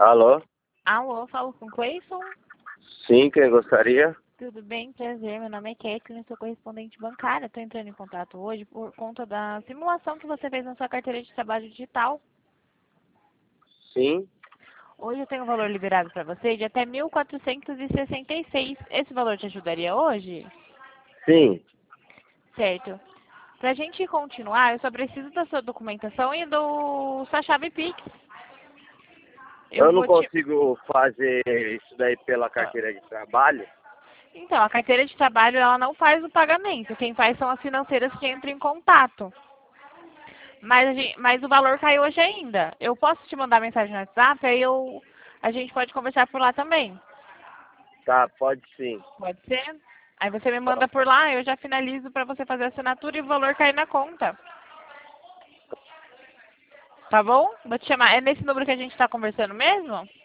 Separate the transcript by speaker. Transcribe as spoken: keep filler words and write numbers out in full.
Speaker 1: Alô?
Speaker 2: Alô, falo com Cleison?
Speaker 1: Sim, quem gostaria?
Speaker 2: Tudo bem? Prazer, meu nome é Kathleen, sou correspondente bancária. Estou entrando em contato hoje por conta da simulação que você fez na sua carteira de trabalho digital.
Speaker 1: Sim,
Speaker 2: Hoje eu tenho um valor liberado para você de até mil quatrocentos e sessenta e seis. Esse valor te ajudaria hoje?
Speaker 1: sim.
Speaker 2: Certo. Para a gente continuar, eu só preciso da sua documentação e do sua chave Pix. Eu
Speaker 1: Eu não
Speaker 2: vou te...
Speaker 1: consigo fazer isso daí pela carteira de trabalho.
Speaker 2: Então, a carteira de trabalho ela não faz o pagamento. Quem faz são as financeiras que entram em contato. Mas, a gente- mas o valor caiu hoje ainda. Eu posso te mandar mensagem no WhatsApp, aí eu, a gente pode conversar por lá também.
Speaker 1: Tá, pode sim.
Speaker 2: Pode ser? Aí você me
Speaker 1: Ó,
Speaker 2: manda por lá, eu já finalizo para você fazer a assinatura e o valor cair na conta. Tá bom? Vou te chamar. É nesse número que a gente está conversando mesmo?